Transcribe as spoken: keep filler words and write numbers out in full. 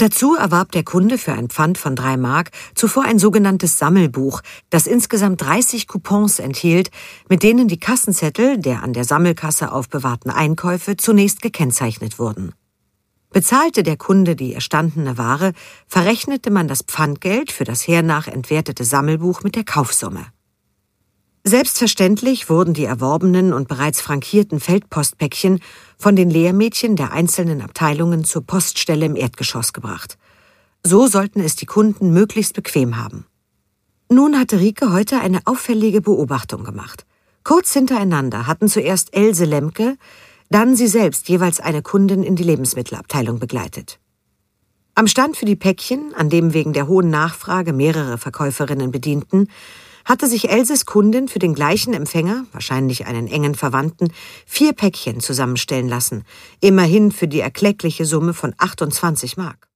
Dazu erwarb der Kunde für ein Pfand von drei Mark zuvor ein sogenanntes Sammelbuch, das insgesamt dreißig Coupons enthielt, mit denen die Kassenzettel der an der Sammelkasse aufbewahrten Einkäufe zunächst gekennzeichnet wurden. Bezahlte der Kunde die erstandene Ware, verrechnete man das Pfandgeld für das hernach entwertete Sammelbuch mit der Kaufsumme. Selbstverständlich wurden die erworbenen und bereits frankierten Feldpostpäckchen von den Lehrmädchen der einzelnen Abteilungen zur Poststelle im Erdgeschoss gebracht. So sollten es die Kunden möglichst bequem haben. Nun hatte Rike heute eine auffällige Beobachtung gemacht. Kurz hintereinander hatten zuerst Else Lemke, dann sie selbst jeweils eine Kundin in die Lebensmittelabteilung begleitet. Am Stand für die Päckchen, an dem wegen der hohen Nachfrage mehrere Verkäuferinnen bedienten, hatte sich Elses Kundin für den gleichen Empfänger, wahrscheinlich einen engen Verwandten, vier Päckchen zusammenstellen lassen, immerhin für die erkleckliche Summe von achtundzwanzig Mark.